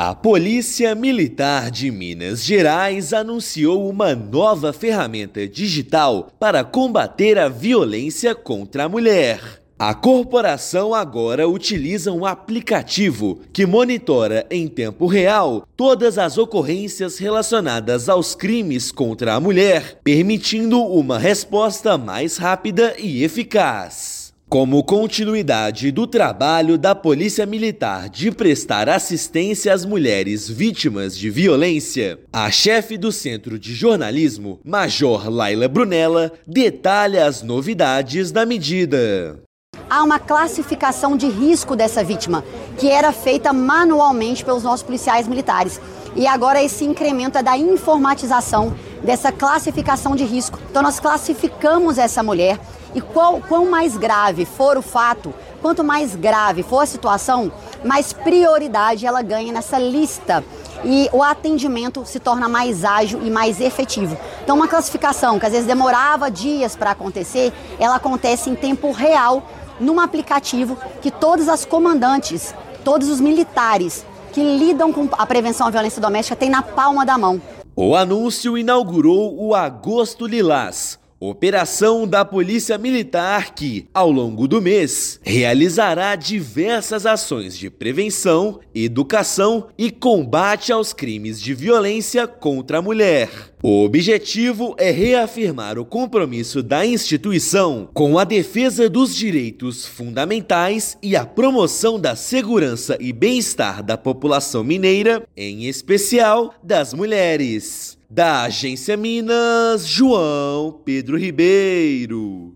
A Polícia Militar de Minas Gerais anunciou uma nova ferramenta digital para combater a violência contra a mulher. A corporação agora utiliza um aplicativo que monitora em tempo real todas as ocorrências relacionadas aos crimes contra a mulher, permitindo uma resposta mais rápida e eficaz. Como continuidade do trabalho da Polícia Militar de prestar assistência às mulheres vítimas de violência, a chefe do Centro de Jornalismo, Major Laila Brunella, detalha as novidades da medida. Há uma classificação de risco dessa vítima, que era feita manualmente pelos nossos policiais militares. E agora esse incremento é da informatização dessa classificação de risco. Então nós classificamos essa mulher e quão mais grave for o fato, quanto mais grave for a situação, mais prioridade ela ganha nessa lista. E o atendimento se torna mais ágil e mais efetivo. Então uma classificação que às vezes demorava dias para acontecer, ela acontece em tempo real num aplicativo que todas as comandantes, todos os militares que lidam com a prevenção à violência doméstica têm na palma da mão. O anúncio inaugurou o Agosto Lilás, operação da Polícia Militar que, ao longo do mês, realizará diversas ações de prevenção, educação e combate aos crimes de violência contra a mulher. O objetivo é reafirmar o compromisso da instituição com a defesa dos direitos fundamentais e a promoção da segurança e bem-estar da população mineira, em especial das mulheres. Da Agência Minas, João Pedro Ribeiro.